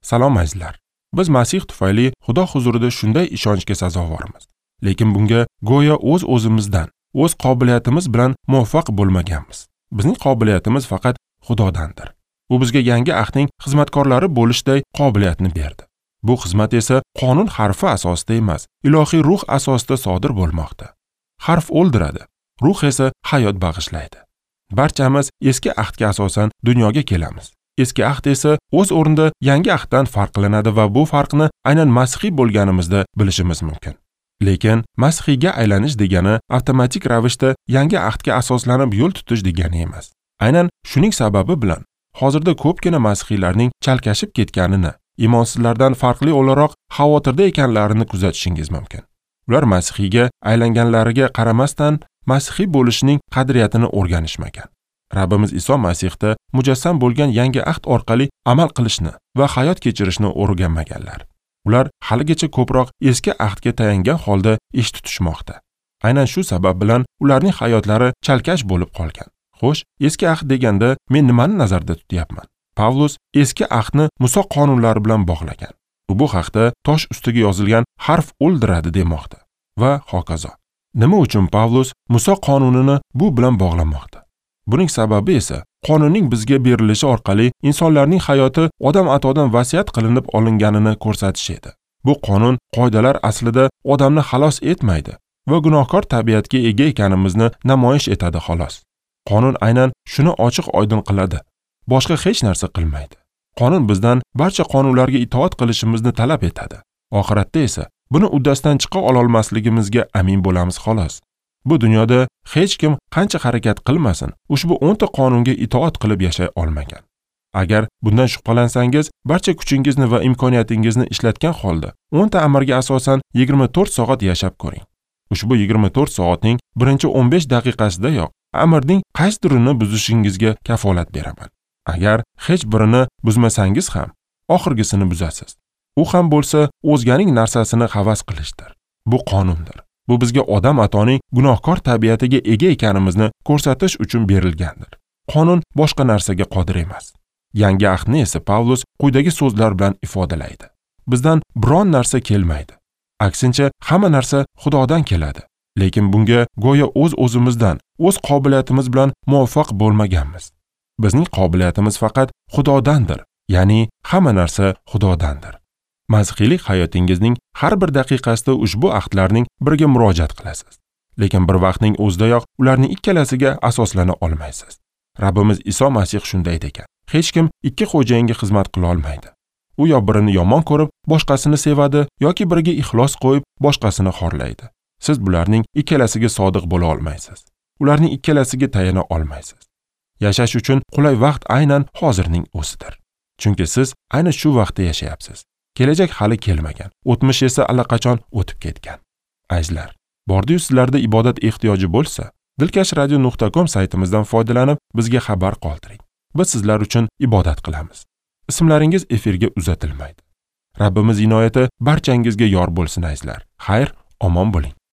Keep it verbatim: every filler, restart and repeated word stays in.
Salom azizlar. Biz Masih tufayli Xudo huzurida shunday ishonchga sazovormiz. Lekin bunga go'yo o'z-o'zimizdan, o'z qobiliyatimiz bilan muvaffaq bo'lmaganmiz. Bizning qobiliyatimiz faqat Xudodandir. U bizga yangi ahdning xizmatkorlari bo'lishday qobiliyatni berdi. Bu xizmat esa qonun harfi asosida emas, ilohiy ruh asosida sodir bo'lmoqda. Harf o'ldiradi, ruh esa hayot bag'ishlaydi. Barchamiz eski ahdga asosan dunyoga kelamiz. Eski ahd esa o'z o'rnida yangi ahddan farqlanadi va bu farqni aynan masihiy bo'lganimizda bilishimiz mumkin. Lekin masihiyga aylanish degani avtomatik ravishda yangi ahdga asoslanib yo'l tutish degani emas. Aynan shuning sababi bilan hozirda ko'pgina masihiylarning chalkashib ketganini, imonsizlardan farqli o'laroq xavotirda ekanlarini kuzatishingiz mumkin. Ular masihiyga aylanganlariga qaramasdan masihiy bo'lishning qadriyatini o'rganishmagan. Rabbimiz Iso Masihda mujassam bo'lgan yangi ahd orqali amal qilishni va hayot kechirishni o'rganmaganlar. Ular haligacha ko'proq eski ahdga tayangan holda ish tutishmoqda. Aynan shu sabab bilan ularning hayotlari chalkash bo'lib qolgan. Xo'sh, eski ahd deganda men nimani nazarda tutyapman? Pavlus eski ahdni Muso qonunlari bilan bog'lagan. U bu haqda tosh ustiga yozilgan harf o'ldiradi demoqda va hokazo. Nima uchun Pavlus Muso qonunini bu bilan bog'lamoqda? Buning sababi esa qonunning bizga berilishi orqali insonlarning hayoti odam atodan vasiyat qilinib olinganini ko'rsatish edi. Bu qonun qoidalar aslida odamni xalos etmaydi va gunohkor tabiatga ega ekanimizni namoyish etadi xolos. Qonun aynan shuni ochiq-oydin qiladi. Boshqa hech narsa qilmaydi. Qonun bizdan barcha qonunlarga itoat qilishimizni talab etadi. Oxiratda esa buni uddasidan chiqa ololmasligimizga amin bo'lamiz xolos. Bu dunyoda hech kim qancha harakat qilmasin, ushbu o'nta qonunga itoat qilib yashay olmagan. Agar bundan shubhalansangiz, barcha kuchingizni va imkoniyatingizni ishlatgan holda o'nta amirga asosan yigirma to'rt soat yashab ko'ring. Ushbu yigirma to'rt soatning birinchi o'n besh daqiqasidayoq amirning qaysidirini buzishingizga kafolat beraman. Agar hech birini buzmasangiz ham, oxirgisini buzasiz. U ham bo'lsa o'zganing narsasini havas qilishdir. Bu qonundir. Bu bizga odam atoning gunohkor tabiatiga ega ekanimizni ko'rsatish uchun berilgandir. Qonun boshqa narsaga qodir emas. Yangi ahdni esa Pavlus quyidagi so'zlar bilan ifodalaydi. Bizdan biron narsa kelmaydi. Aksincha, hamma narsa Xudodan keladi. Lekin bunga go'yo o'z-o'zimizdan, o'z qobiliyatimiz bilan muvaffaq bo'lmaganmiz. Bizning qobiliyatimiz faqat Xudodandir, ya'ni hamma narsa Xudodandir. Masihiylik hayotingizning har bir daqiqasida ushbu ahdlarning biriga murojaat qilasiz. Lekin bir vaqtning o'zidayoq ularning ikkalasiga asoslana olmaysiz. Rabbimiz Iso Masih shunday degan: hech kim ikki xo'jayinga xizmat qila olmaydi. U yo birini yomon ko'rib, boshqasini sevadi, yoki biriga ixlos qo'yib, boshqasini xorlaydi. Siz bularning ikkalasiga sodiq bo'la olmaysiz. Ularning ikkalasiga tayana olmaysiz. Yashash uchun qulay vaqt aynan hozirning o'zidir. Chunki siz aynan shu vaqtda yashayapsiz. Kelajak hali kelmagan, o'tmish esa allaqachon o'tib ketgan. Azizlar, bordi-yu sizlarda ibodat ehtiyoji bo'lsa, dilkash radio nuqta com saytimizdan foydalanib bizga xabar qoldiring. Biz sizlar uchun ibodat qilamiz. Ismlaringiz efirga uzatilmaydi. Rabbimiz inoyati barchangizga yor bo'lsin azizlar. Xayr, omon bo'ling.